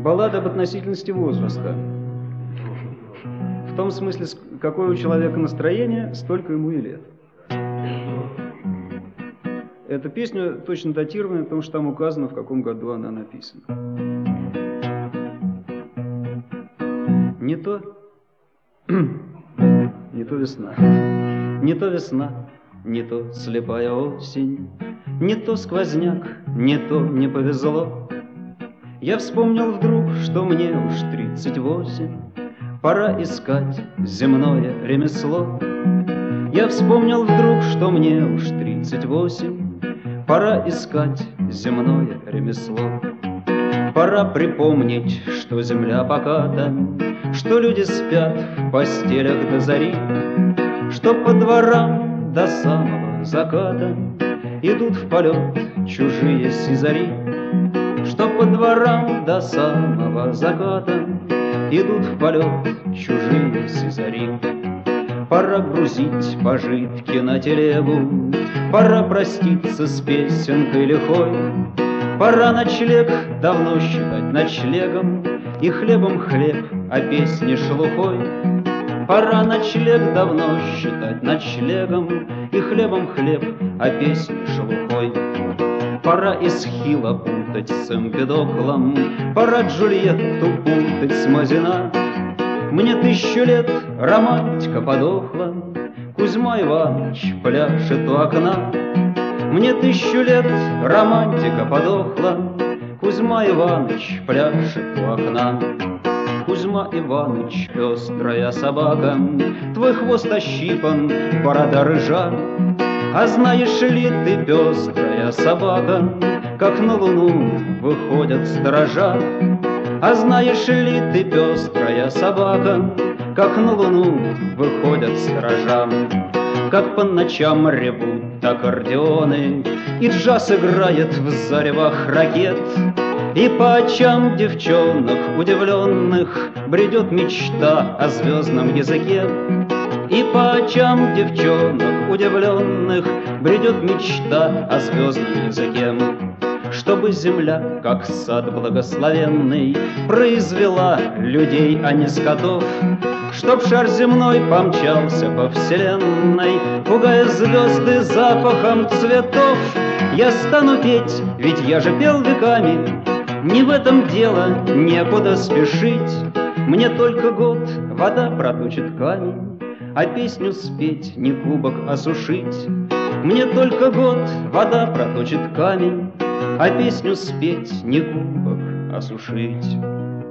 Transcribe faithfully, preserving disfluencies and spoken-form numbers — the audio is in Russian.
Баллада об относительности возраста. В том смысле, какое у человека настроение, столько ему и лет. Эта песня точно датирована, потому что там указано, в каком году она написана. Не то, не то весна, не то весна, не то слепая осень, не то сквозняк, не то не повезло. Я вспомнил вдруг, что мне уж тридцать восемь, пора искать земное ремесло. Я вспомнил вдруг, что мне уж тридцать восемь, пора искать земное ремесло. Пора припомнить, что земля поката, что люди спят в постелях до зари, что по дворам до самого заката идут в полет чужие сизари, что по дворам до самого заката идут в полет чужие сизари. Пора грузить пожитки на телегу, пора проститься с песенкой лихой. Пора ночлег давно считать ночлегом и хлебом хлеб, а песни шелухой. Пора ночлег давно считать ночлегом и хлебом хлеб, а песни шелухой. Пора Эсхила путать с Эмпедоклом, пора Джульетту путать с Мазина. Мне тысячу лет, романтика подохла, Кузьма Иванович пляшет у окна. Мне тысячу лет, романтика подохла, Кузьма Иванович пляшет у окна. Кузьма Иванович, пестрая собака, твой хвост ощипан, борода рыжа. А знаешь ли ты, пестрая собака, как на луну выходят сторожа? А знаешь ли ты, пестрая собака, как на луну выходят сторожа? Как по ночам ревут аккордеоны, и джаз играет в заревах ракет, и по очам девчонок удивленных бредет мечта о звездном языке. И по очам девчонок удивленных бредет мечта о звездном языке. Чтобы земля, как сад благословенный, произвела людей, а не скотов, чтоб шар земной помчался по вселенной, пугая звезды запахом цветов. Я стану петь, ведь я же пел веками, не в этом дело, некуда спешить. Мне только год, вода проточит камень, а песню спеть, не кубок осушить. Мне только год, вода проточит камень, а песню спеть, не кубок осушить.